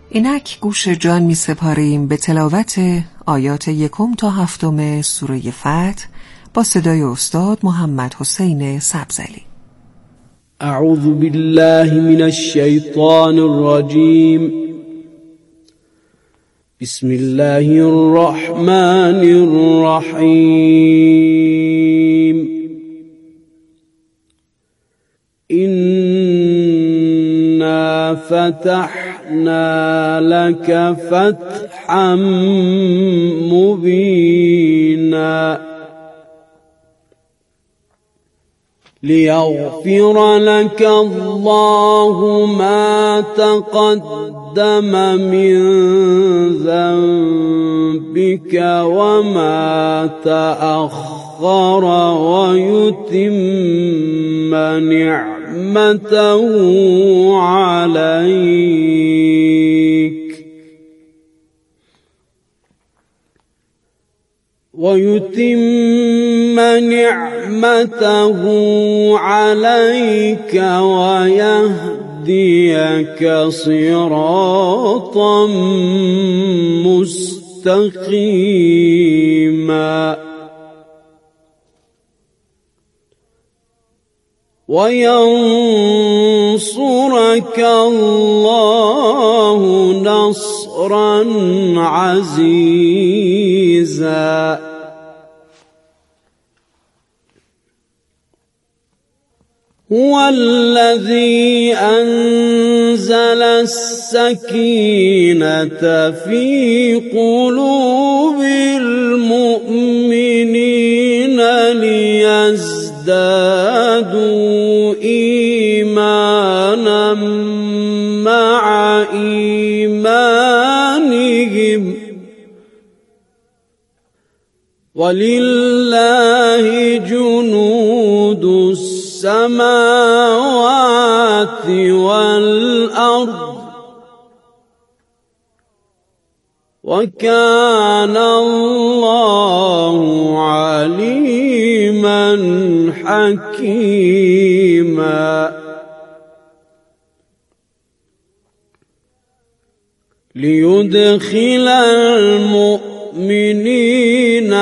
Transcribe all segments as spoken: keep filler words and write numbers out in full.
اینک گوش جان می سپاریم به تلاوت آیات یکم تا هفتم سوره فتح با صدای استاد محمد حسین سبزلی. اعوذ بالله من الشیطان الرجیم. بسم الله الرحمن الرحیم. إنا فتحنا لك فتحا مبينا ليغفر لك الله ما تقدم من ذنبك وما تأخر ويتم نعمته عليك ويتم نعمته عليك ويهديك صراطا مستقيما وينصرك الله نصرا عزيزا هو الذي أنزل السكينة في قلوب المؤمنين ليزدادوا إيمانا مع إيمانهم ولله جنود السماوات والأرض وكان الله عليما حكيما ليدخل المؤمنين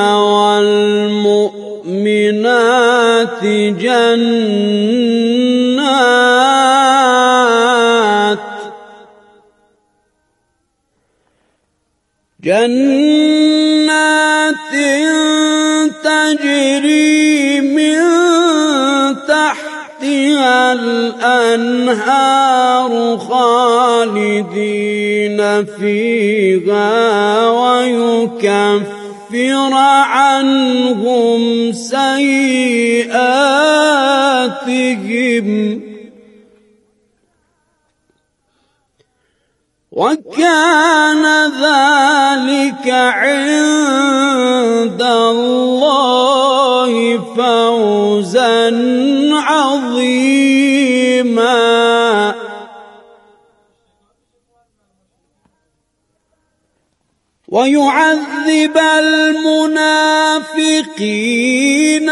والمؤمنات جنات جنات تجري من تحتها الأنهار خالدين فيها ويكفر عنهم سيئاتهم وكان ذلك عند الله فوزا عظيما ويعذب المنافقين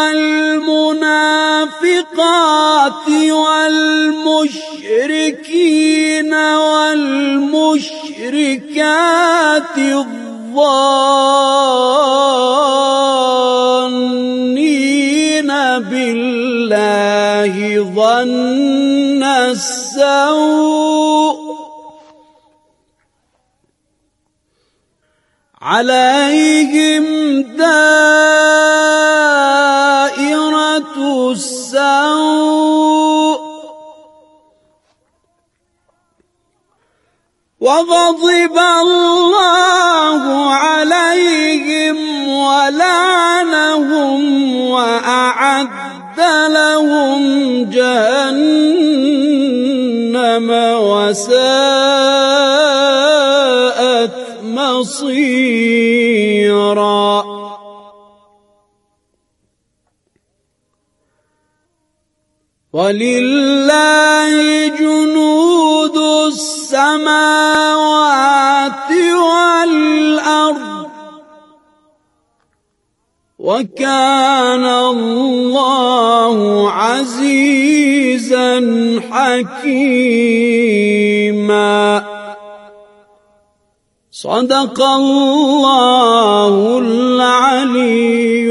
والمنافقات والمشركين والمشركات الظانين بالله ظن السوء عليهم دائرة السوء وغضب الله عليهم ولعنهم وأعد لهم جهنم وساءت مصيرا ولله جنود السماوات والأرض وكان الله عزيزا حكيما صدق الله العلي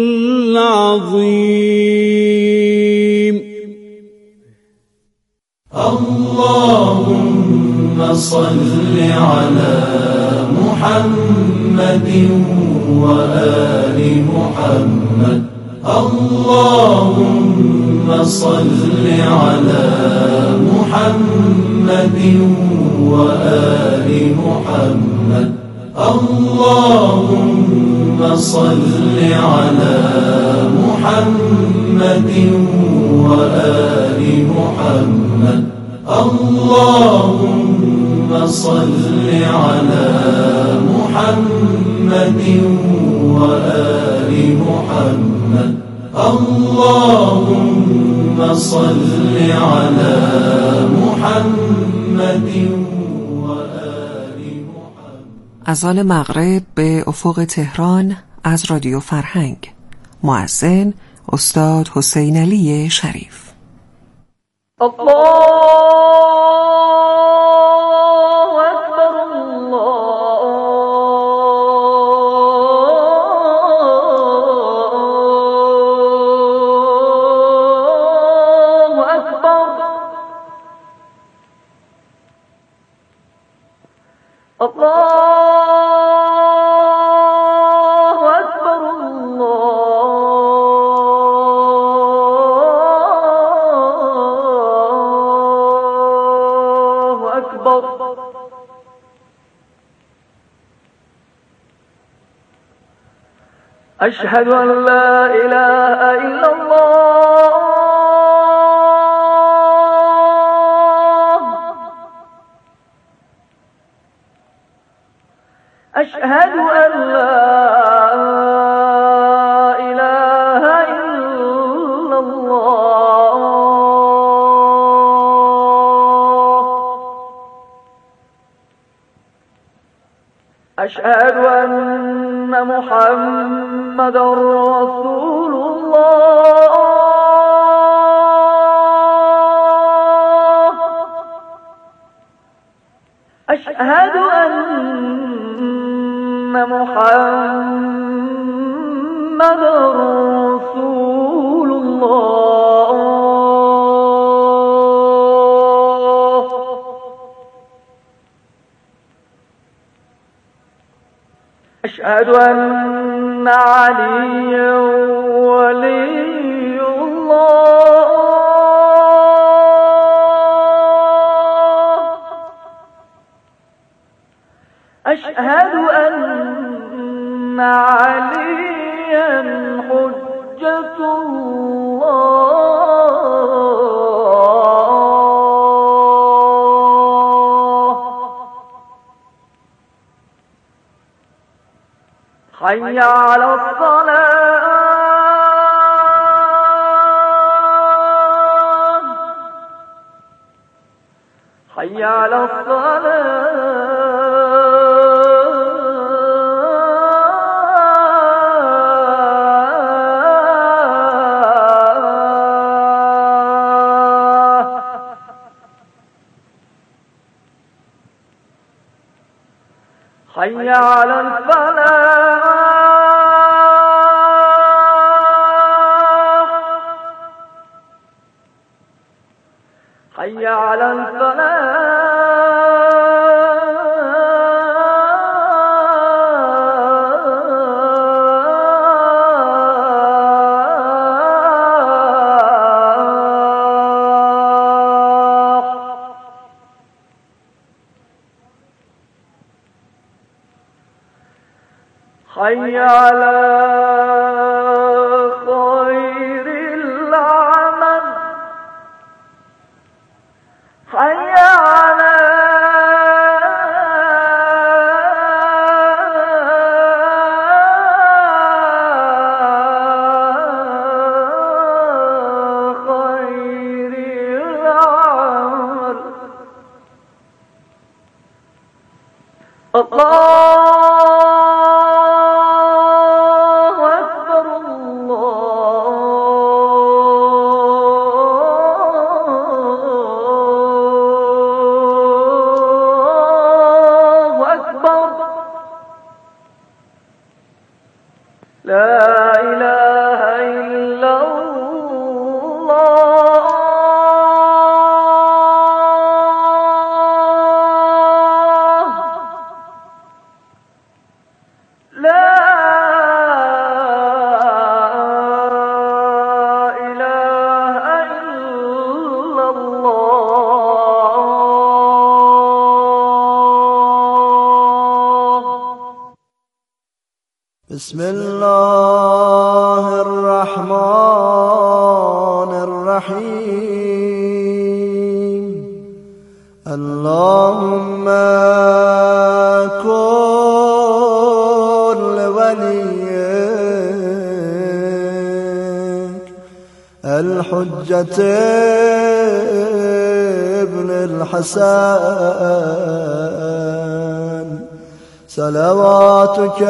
العظيم. اللهم صل على محمد وآل محمد. اللهم صل على محمد وآل محمد. اللهم صل على محمد وآل محمد. اللهم صل على محمد وآل محمد. اللهم صل على محمد وآل محمد. اذان مغرب به افق تهران از رادیو فرهنگ. مؤذن استاد حسین علی شریف. الله اکبر الله اکبر. الله أشهد أن لا إله إلا الله. أشهد أن لا إله إلا الله. أشهد أن محمد رسول الله. أشهد أن محمد رسول الله. أشهد أن عليا ولي الله. أشهد أن عليا حجة الله. حي على الصلاة. حي على الصلاة. حي على الفلاح. حي على الفلاح. حي على خير العمل. حي على خير العمل. الله بسم الله الرحمن الرحیم اللهم كن لوليك الحجة ابن الحسن صلواتك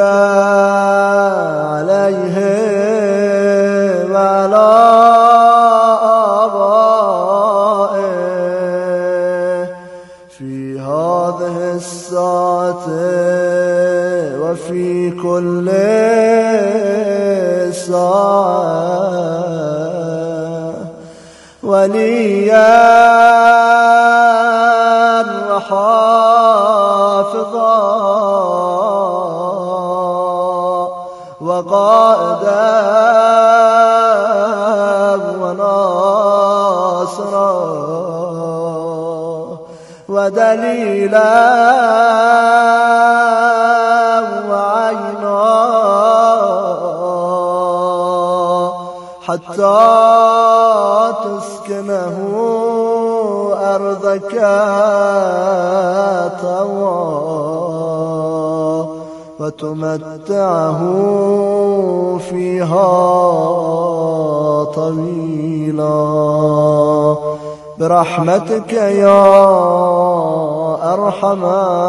عليه وعلى آبائه في هذه الساعة وفي كل ساعة وليا وحافظا وقائدا وناصرا ودليلا وعينا حتى تسكنه أرضك طوعا وتمتعه فيها طويلا برحمتك يا أرحم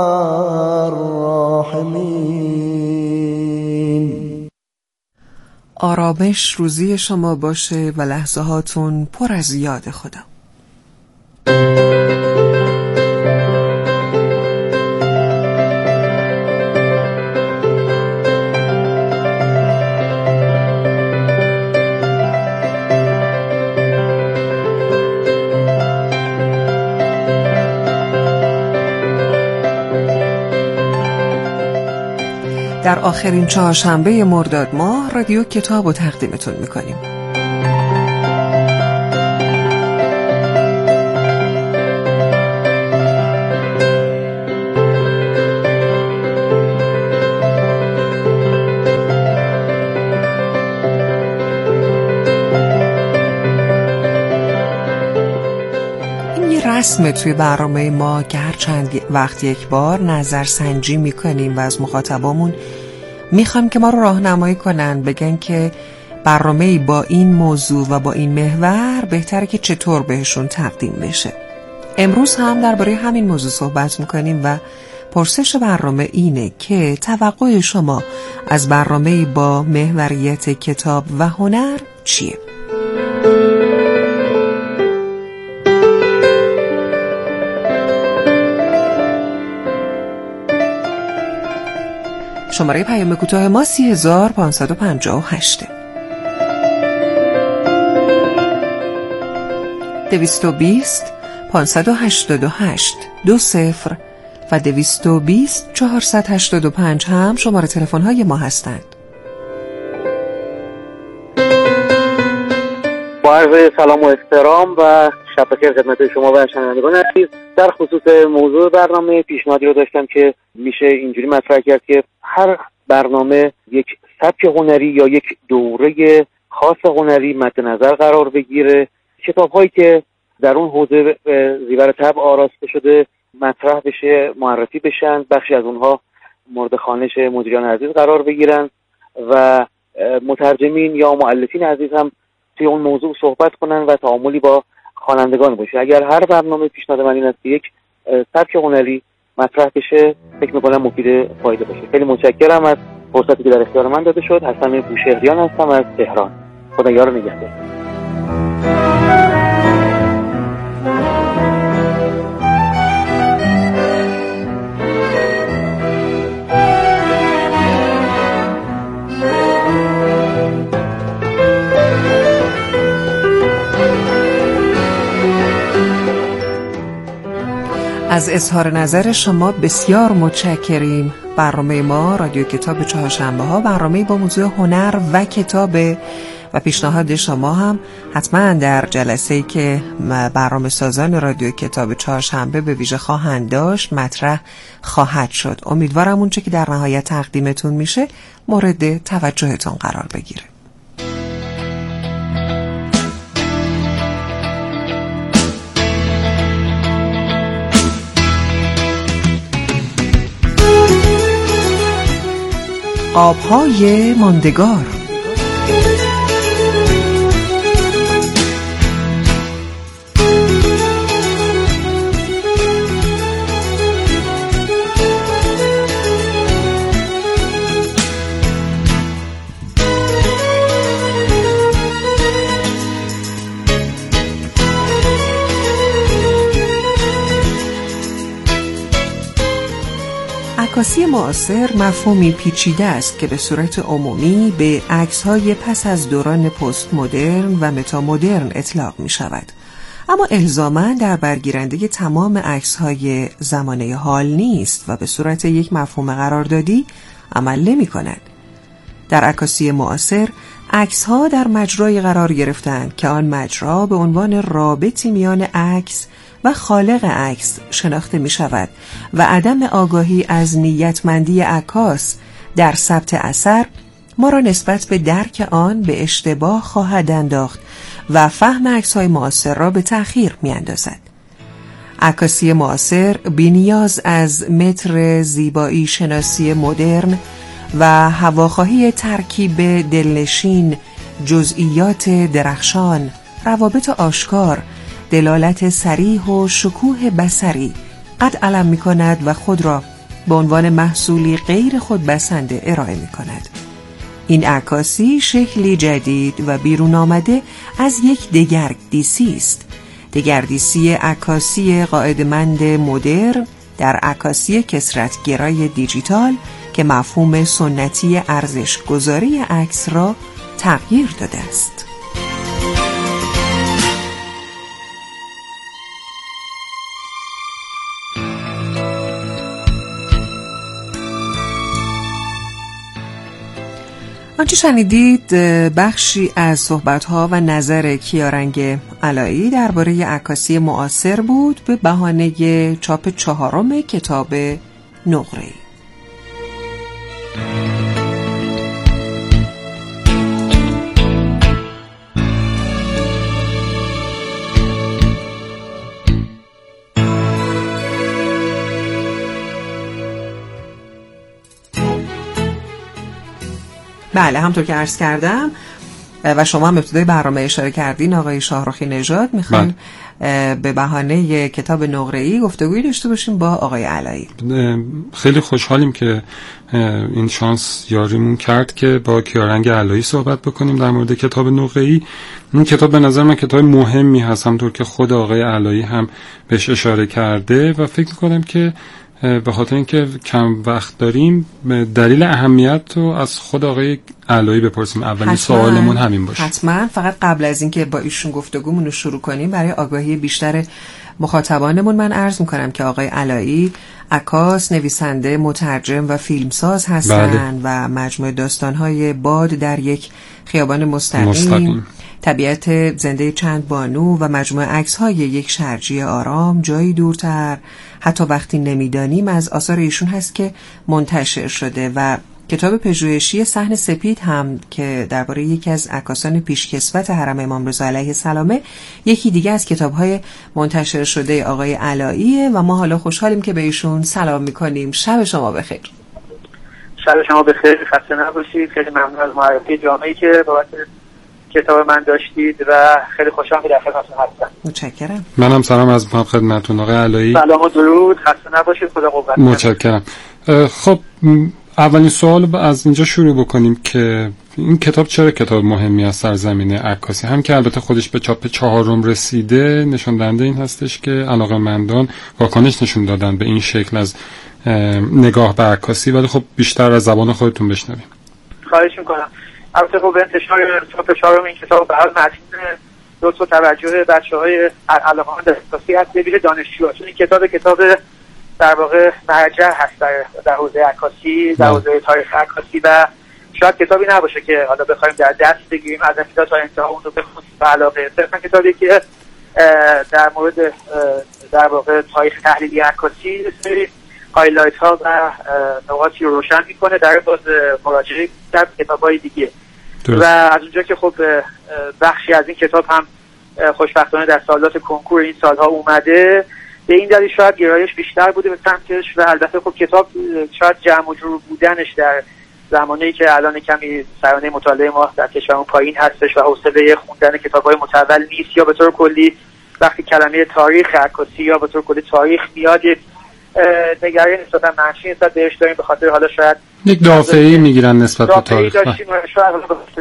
الراحمين. آرامش روزی شما باشه و لحظه هاتون پر از یاد خدا. در آخرین چهارشنبه مرداد ماه رادیو کتاب رو تقدیمتون میکنیم. این یه رسمه توی برنامه ما که هر چند وقت یک بار نظرسنجی میکنیم و از مخاطبامون میخوام که ما رو راهنمایی کنن، بگن که برنامه‌ای با این موضوع و با این محور بهتره که چطور بهشون تقدیم بشه. امروز هم درباره همین موضوع صحبت میکنیم و پرسش برنامه اینه که توقع شما از برنامه‌ای با محوریت کتاب و هنر چیه؟ شماره پیام کوتاه ما سی هزار پانصد و پنجاه و هشت دویست و بیست پانصد و هشتاد و هشت دو صفر و دویست و بیست چهارصد و هشتاد و پنج هم شماره تلفن های ما هستند. با عرض سلام و احترام و شب بخیر خدمت شما و شنوندگان عزیز. در خصوص موضوع برنامه پیشنهادی رو داشتم که میشه اینجوری مطرح کرد که هر برنامه یک سبک هنری یا یک دوره خاص هنری مد نظر قرار بگیره. کتاب هایی که در اون حوزه زیور طبع آراسته شده مطرح بشه، معرفی بشن، بخشی از اونها مورد خوانش مدیران عزیز قرار بگیرن و مترجمین یا مؤلفین عزیز هم توی اون موضوع صحبت کنن و تعاملی با خوانندگان باشه. اگر هر برنامه پیشنهاد من این است که یک سبک هنری مطرح بشه، فکر می‌کنم مفید فایده باشه. خیلی متشکرم از فرصتی که در اختیار من داده شد. حسن بوشهریان هستم از تهران. خدا یار و نگهدار. از اظهار نظر شما بسیار متشکریم. برنامه ما رادیو کتاب چهارشنبه ها برنامه با موضوع هنر و کتابه و پیشنهاد شما هم حتما در جلسه‌ای که برنامه سازان رادیو کتاب چهارشنبه به ویژه خواهند داشت مطرح خواهد شد. امیدوارم اونچه که در نهایت تقدیمتون میشه مورد توجهتون قرار بگیره. آب‌های ماندگار. عکاسی معاصر مفهومی پیچیده است که به صورت عمومی به عکس‌های پس از دوران پست مدرن و متا مدرن اطلاق می شود، اما الزاماً در برگیرنده تمام عکس‌های زمانه حال نیست و به صورت یک مفهوم قراردادی عمل نمی کند. در عکاسی معاصر عکس‌ها در مجرای قرار گرفتند که آن مجرا به عنوان رابطی میان عکس و خالق عکس شناخته می شود و عدم آگاهی از نیتمندی عکاس در ثبت اثر ما را نسبت به درک آن به اشتباه خواهد انداخت و فهم عکس‌های معاصر را به تأخیر می اندازد. عکاسی معاصر بی‌نیاز از متر زیبایی شناسی مدرن و هواخواهی ترکیب دلنشین، جزئیات درخشان، روابط آشکار، دلالت صریح و شکوه بصری قد علم می کند و خود را به عنوان محصولی غیر خود بسنده ارائه می کند. این عکاسی شکلی جدید و بیرون آمده از یک دگردیسی است. دگردیسی عکاسی قاعده‌مند مدرن در عکاسی کثرت‌گرای دیجیتال که مفهوم سنتی ارزش گذاری عکس را تغییر داده است. آنچه شنیدید بخشی از صحبت‌ها و نظر کیارنگ علایی درباره عکاسی معاصر بود به بهانه چاپ چهارم کتاب نقره‌ای. بله، همطور که عرض کردم و شما هم ابتدای برنامه اشاره کردین آقای شاهرخی نژاد، میخواین به بهانه کتاب نقره‌ای گفتگویی داشته باشیم با آقای علایی. خیلی خوشحالیم که این شانس یاریمون کرد که با کیارنگ علایی صحبت بکنیم در مورد کتاب نقره‌ای. این کتاب به نظر من کتاب مهمی هست، همطور که خود آقای علایی هم بهش اشاره کرده و فکر میکنم که به خاطر اینکه کم وقت داریم دلیل اهمیت رو از خود آقای علایی بپرسیم. اولین سوالمون همین باشه. حتما. فقط قبل از اینکه با ایشون گفتگومون رو شروع کنیم برای آگاهی بیشتر مخاطبانمون من عرض میکنم که آقای علایی عکاس، نویسنده، مترجم و فیلمساز هستند. بله. و مجموعه داستان‌های باد در یک خیابان مستقیم, مستقیم. طبیعت زنده چند بانو و مجموعه عکس‌های یک شرجی آرام جایی دورتر، حتی وقتی نمیدانیم، از آثار ایشون هست که منتشر شده و کتاب پژوهشی صحن سپید هم که درباره یکی از عکاسان پیشکسوت حرم امام رضا علیه السلام یکی دیگه از کتاب‌های منتشر شده آقای علاییه و ما حالا خوشحالیم که به ایشون سلام می‌کنیم. شب شما بخیر. شب شما بخیر، خسته نباشید. خیلی ممنون از معرفی جامعی که بابت کتاب من داشتید و خیلی خوشحالم که در خدمتتون هستم. متشکرم. منم سلام از می‌کنم خدمتتون آقای علایی. سلام و درود، خسته نباشید، خدا قوت. متشکرم. خب اولین سوال از اینجا شروع بکنیم که این کتاب چرا کتاب مهمی از سرزمینه عکاسی، هم که البته خودش به چاپ چهارم رسیده، نشون دهنده این هستش که علاقه‌مندان واکنش نشون دادن به این شکل از نگاه به عکاسی، ولی خب بیشتر از زبان خودتون بشنویم. خواهش می‌کنم. البته خب انتشار چاپ چهارم این کتاب به هر متن لطف و توجه بچه‌های علاقه‌مند عکاسی هست، به ویژه دانشجوها، چون این کتاب کتاب در واقع مرجع هست در در حوزه عکاسی، در حوزه تاریخ عکاسی و شاید کتابی نباشه که حالا بخوایم در دست بگیریم از ابتدا تا انتها اون رو بخونیم به علاقه. صرفا کتابی که در مورد در واقع تاریخ تحلیلی عکاسی سری هایلایت ها و نقاطی رو روشن میکنه در باز مراجعه در کتاب‌های دیگه. و از اونجا که خب بخشی از این کتاب هم خوشبختانه در سالات کنکور این سالها اومده، به این دلیل شاید گرایش بیشتر بوده به سمتش. و البته خب کتاب شاید جمع و جور بودنش در زمانی که الان کمی سرانه مطالعه ما در کشورمون پایین هستش و حوصله خوندن کتاب‌های متول نیست، یا به طور کلی وقتی کلمه تاریخ عکاسی یا به طور کلی تاریخ میاد نگرانی نسبتا منفی نسبت بهش داریم، به خاطر حالا شاید یک دافعی میگیرن نسبت به تاریخ. داشتیم شاید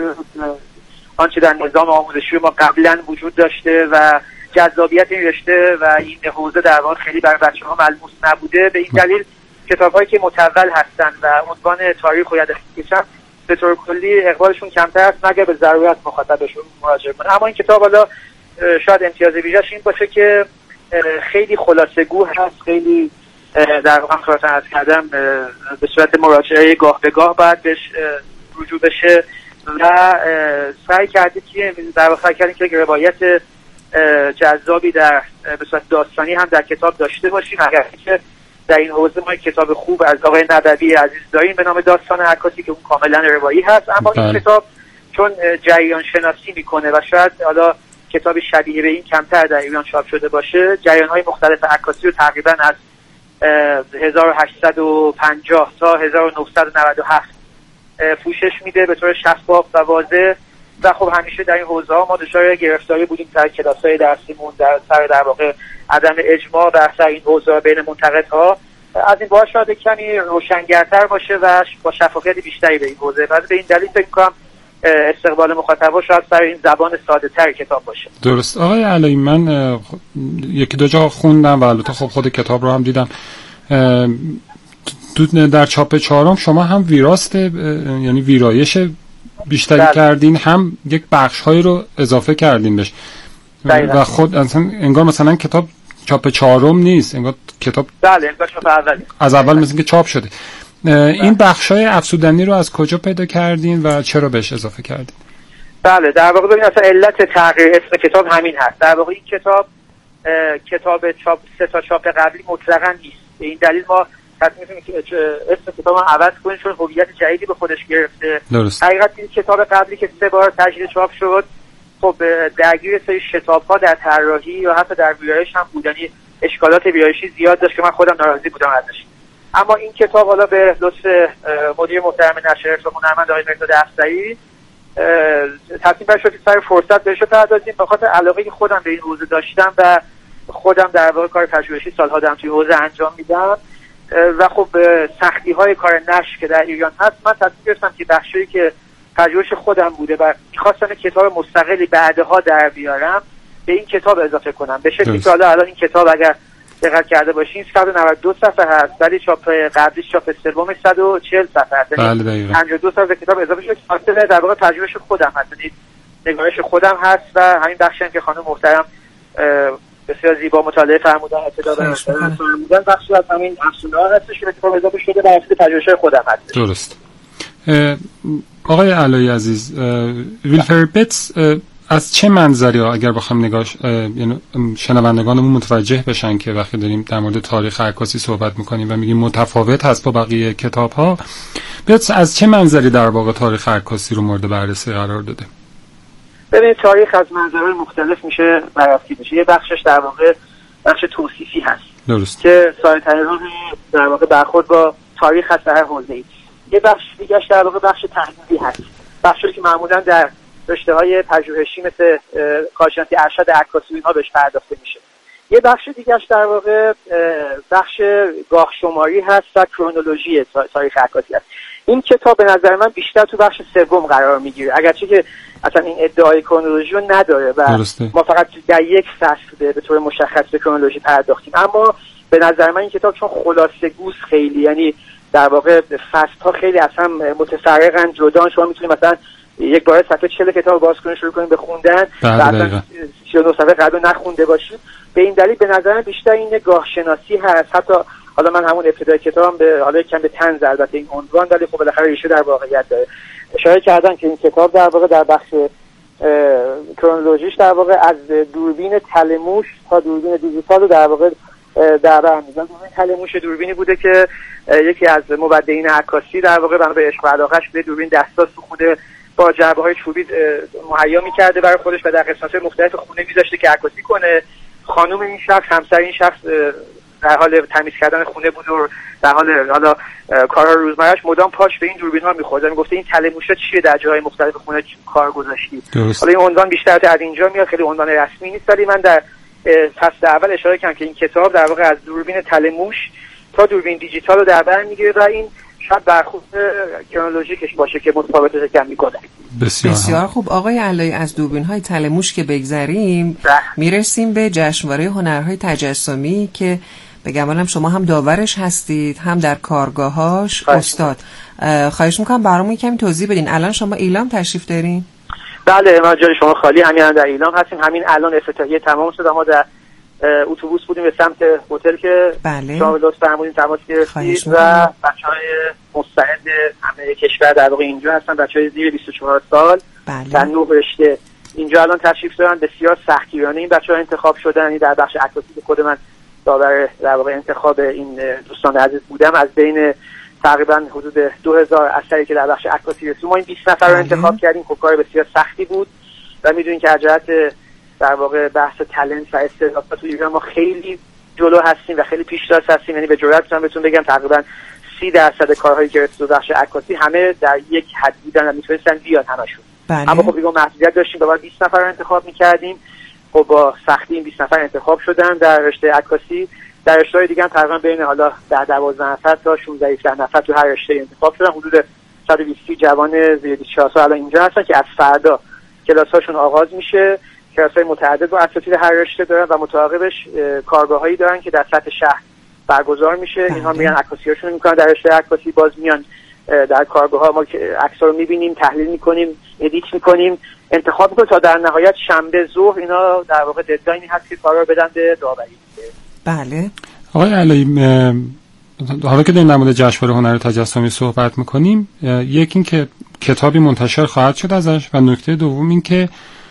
آنچه در نظام آموزشی ما قبلا وجود داشته و جذابیت این رشته و این حوزه در واقع خیلی برای بچه‌ها ملموس نبوده، به این دلیل کتاب‌هایی که متول هستن و عنوان تاریخ و یادگیریشن به طور کلی اقبالشون کمتر است مگر به ضرورت مخاطبشون مراجعه کنه. اما این کتاب حالا شاید امتیاز ویژه‌اش این باشه که خیلی خلاصه‌گو هست، خیلی در واقع خاطر از کردم به صورت مراجعه گاه به گاه باید بهش رجوع بشه و سعی کردیم که در واقع سعی کردیم که روایت جذابی در به صورت داستانی هم در کتاب داشته باشیم. اگر که در این حوزه ما کتاب خوب از آقای ندوی عزیز داریم به نام داستان عکاسی که اون کاملا روایی هست، اما این بله. کتاب چون جریان شناسی میکنه و شاید حالا کتابی شبیه به این کمتر در ایران چاپ شده باشه، جریان‌های مختلف عکاسی رو تقریبا از هزار و هشتصد و پنجاه تا هزار و نهصد و نود و هفت پوشش میده به طور شفاف و واضح. و خب همیشه در این حوزه ها ما دچار گرفتاری بودیم در کلاس‌های درسیمون در سر در واقع عدم اجماع بر سر این حوزه بین منتقدها. از این باعث شاید کمی روشنگرتر باشه و با شفافیت بیشتری به این حوزه. و به این دلیل فکر می‌کنم استقبال مخاطبا شاید سر این زبان ساده‌تر کتاب باشه. درست. آقای علایی، من یکی دو جا خوندم و البته خب خود کتاب رو هم دیدم. در چاپ چهارم شما هم ویراست یعنی ویرایش بیشتری دل. کردین، هم یک بخش‌هایی رو اضافه کردین بهش دلیل. و خود اصلا انگار مثلا کتاب چاپ چهارم نیست، انگار کتاب بله انگار چاپ اولی از اول مثل که چاپ شده. این بخش‌های افزودنی رو از کجا پیدا کردین و چرا بهش اضافه کردین؟ بله در واقع ببین اصلا علت تغییر اسم کتاب همین هست. در واقع این کتاب کتاب چاپ سه تا چاپ قبلی مطلقاً نیست. به این دلیل ما تصمیم گرفتیم که اسم کتاب رو عوض کنیم چون هویت جدیدی به خودش گرفته. درست. حقیقت این کتاب قبلی که سه بار تجدید چاپ شد خب درگیر سری شتاب‌ها در طراحی یا حتی در ویرایش هم بود، یعنی اشکالات ویرایشی زیاد داشت که من خودم ناراضی بودم ازش. اما این کتاب حالا به لطف مدیر محترم نشر و هنرمند آقای مرداد افسری تصمیم بر شد که سر فرصت بهش بپردازیم، به خاطر علاقه خودم به این حوزه داشتم و خودم در واقع کار پژوهشی سال‌ها دارم توی حوزه انجام میدم و خب سختی‌های کار نشر که در ایران هست، من تصمیم گرفتم که بخشی که پژوهش خودم بوده و می‌خواستم کتاب مستقلی بعدها در بیارم به این کتاب اضافه کنم، به شکلی که حالا الان این کتاب اگر دقت کرده باشین صد و نود و دو صفحه هست، ولی چاپ قبلیش چاپ سومش صد و چهل صفحه هست. بله دقیقاً. پنجاه و دو صفحه کتاب اضافه شده که در واقع پژوهش خودم هست، یعنی نگارش خودم هست و همین بخشی که خانم محترم بسیار زیبا مطالعه فرمودن ابتدا فرمودن بخشی از همین افسونه‌ها هستش که کتاب اضافه شده و اصل پژوهش خودم هست. درست. آقای علایی عزیز، ویلفر بیتس از چه منظری ها اگر بخوام نگاش یعنی شنوندگانمون متوجه بشن که وقتی داریم در مورد تاریخ عکاسی صحبت میکنیم و میگیم متفاوت هست با بقیه کتاب ها، بیتس از چه منظری در واقع تاریخ عکاسی رو مورد بررسی قرار داده؟ ببینید تاریخ از منظرهای مختلف میشه بررسی بشه. یه بخشش در واقع بخش توصیفی هست. درست. که سایه‌ترین راه در واقع برخورد با تاریخ هست در هر حوزه‌ای. یه بخش دیگه‌اش در واقع بخش تحلیلی هست. بخشی که معمولاً در رشته‌های پژوهشی مثل کارشناسی ارشد عکاسی اینها بهش پرداخته میشه. یه بخش دیگه‌اش در واقع بخش گاه شماری هست و کرونولوژی تاریخ عکاسی هست. این کتاب به نظر من بیشتر تو بخش سوم قرار میگیره، اگرچه که اصلا این ادعای کرونولوژی رو نداره و درسته. ما فقط در یک فصل به طور مشخص به کرونولوژی پرداختیم، اما به نظر من این کتاب چون خلاصه گوست خیلی، یعنی در واقع فصل‌ها خیلی اصلا متفرقن، جدا، شما میتونید مثلا یک بار صفحه چهل کتاب باز کنید شروع کنید به خوندن و اصلا سی و نه صفحه قبل نخونده باشید. به این دلیل به نظر من بیشتر این گاه شناسی هست، حتی حالا من همون ابتدای کتابم به حالا یکم به طنز البته این عنوان، ولی خب بالاخره ریشه در واقعیت داره. اشاره کردن که این کتاب در واقع در بخش کرونولوژیش در واقع از دوربین تلموش تا دوربین دیجیتال رو در واقع در بر می‌ذارن. دوربین تلموش دوربینی بوده که یکی از مبدعین عکاسی در واقع بنا به عشق و علاقه‌اش به دوربین دستاس تو خونه با جعبه‌های چوبی مهیا می‌کرده برای خودش و در قسمت‌های مختلف خونه می‌ذاشته که عکاسی کنه. خانم این شخص، همسر این شخص در حال تمیز کردن خونه بود و در حال حالا کارهای روزمره‌اش مدام پاش به این دوربین‌ها می‌خورد. میگفته این تلموشا چیه در جاهای مختلف خونه کار گذاشتی. حالا این عنوان بیشتر از اینجا میاد، خیلی عنوان رسمی نیست، ولی من در فصل اول اشاره کردم که این کتاب در واقع از دوربین تلموش تا دوربین دیجیتال رو در بر میگیره و این شاید برخورد کرونولوژیکش باشه که متفاوتش کم میکنه. بسیار, بسیار خوب. آقای علایی، از دوربین‌های تلموش که بگذریم میرسیم به جشنواره هنرهای تجسمی که به گمانم شما هم داورش هستید هم در کارگاهاش استاد. خواهش میکنم برامون کمی توضیح بدین. الان شما ایلام تشریف دارین؟ بله، ما جای شما خالی، همین در ایلام هستیم. همین الان افتتاحیه تمام شد، ما در اتوبوس بودیم به سمت هتل که بله. شما لطف فرمودین تماس گرفتید و بچهای مستعد همه کشور در واقع اینجا هستن، بچهای زیر بیست و چهار سال بله. در نه رشته اینجا الان تشریف دارن. بسیار سختگیرانه این بچه‌ها انتخاب شدن. این در بخش عکاسی که خود من داور در واقع انتخاب این دوستان عزیز بودم، از بین تقریبا حدود دو هزار اثری که در بخش عکاسی رسید ما این بیست نفر رو انتخاب کردیم. خب کار بسیار سختی بود و میدونین که از جهت در واقع بحث تالنت و استعدادها تو ایران ما خیلی جلو هستیم و خیلی پیشرفت هستیم. یعنی به جرئت میتونم بهتون بگم تقریبا سی درصد کارهایی که رسید تو بخش عکاسی همه در یک حد بودن و میتونستن بیان همشون. بله. اما خب دیگه محدودیت داشتیم، باید بیست نفر رو انتخاب میکردیم. خب با سختی این بیست نفر انتخاب شدن در رشته عکاسی. در رشته‌های دیگه هم تقریبا بین حالا در دوازده نفر تا شانزده هفده نفر تو هر رشته انتخاب شدن. حدود صد و بیست جوان زیر بیست و چهار سال الان اینجا هستن که از فردا کلاس‌هاشون آغاز میشه. کلاس‌های متعدد با اساتید هر رشته دارن و متعاقبش کارگاه‌هایی دارن که در سطح شهر برگزار میشه. اینها میان عکاسی‌هاشون میکنن در رشته عکاسی، باز میان در کارگاه‌ها ما عکس‌ها رو می‌بینیم، تحلیل می‌کنیم، ادیت می‌کنیم، انتخاب می‌کنیم تا در نهایت شنبه ظهر اینا در واقع ددلاینی هست که کارا رو بدن به داوری. بله. آقای علایی، حالا که در مورد جشنواره هنر تجسمی صحبت می‌کنیم، یک این که کتابی منتشر خواهد شد ازش و نکته دوم این که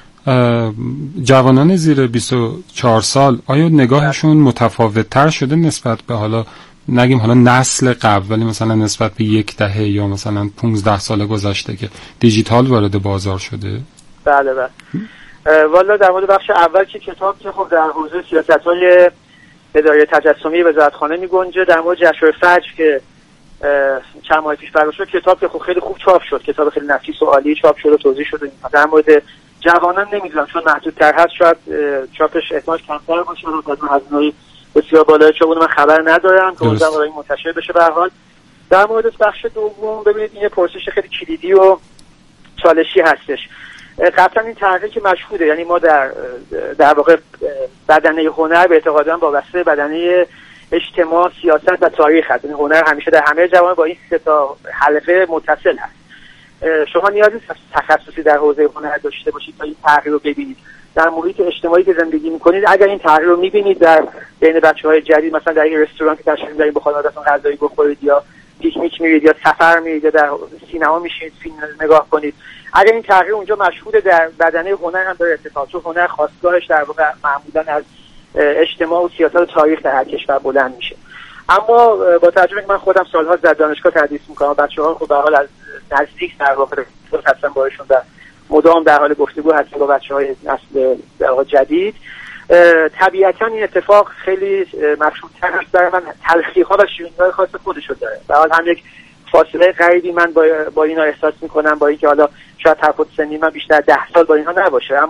جوانان زیر بیست و چهار سال آیا نگاهشون متفاوت‌تر شده نسبت به حالا نگیم حالا نسل قبل، ولی مثلا نسبت به یک دهه یا مثلا پانزده سال گذشته که دیجیتال وارد بازار شده؟ بله بله. والا در مورد بخش اول که کتاب که خب در حوزه سیاست‌های اداره تجسمی وزارتخانه می‌گنجه. در مورد جشنواره فجر که چند ماه پیش برگزار شد، کتاب که خب خیلی خوب چاپ شد، کتاب خیلی نفیس و عالی چاپ شد و توضیح شد. در مورد جوانان نمیدونم چون محدودتر هست، شاید چاپش احتمال کمتر باشه و از هزینه‌ای بسیار بالای چاپ من خبر ندارم که اون زمان منتشر بشه. به هر حال در مورد بخش دوم ببینید این پرسش خیلی کلیدی و چالشی هستش. قطعا این تغییری که مشهوده، یعنی ما در در واقع بدنه هنر به اعتقاد من وابسته بدنه اجتماع، سیاست و تاریخ هست. یعنی هنر همیشه در همه جوان با این سه تا حلقه متصل هست. شما نیازی تخصصی در حوزه هنر داشته باشید تا این تغییر رو ببینید. در محیط اجتماعی که زندگی میکنید اگر این تغییر رو میبینید در بین بچه‌های جدید، مثلا در این رستوران که تشریف دارید با خانواده‌تون غذایی بخورید یا پیکنیک میرید یا سفر میرید یا در سینما میشینید فیلم نگاه کنید، اگر این تغییر اونجا مشهود در بدنه هنر هم داره اتفاق، چون هنر خواستگاهش در واقع معمولا از اجتماع و سیاست و تاریخ در هر کشور بلند میشه. اما با توجه به من خودم سالها در دانشگاه تدریس میکنم، بچه‌ها خب به حال از نزدیک در واقع هستن باشون در مدام در حال گفتگو هستیم با بچه‌های نسل در واقع جدید. طبیعتاً این اتفاق خیلی مشهودتر است برای من، تلخی‌ها و شیرینی‌های خاص خودشو داره. به حال هم یک فاصله غریبی من با با اینا احساس میکنم، با اینکه حالا شاید تفاوت سنی من بیشتر ده سال با اینها نباشه،